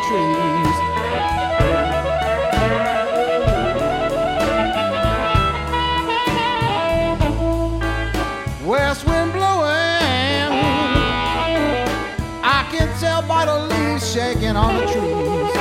trees. West wind blowing, I can tell by the leaves shaking on the trees.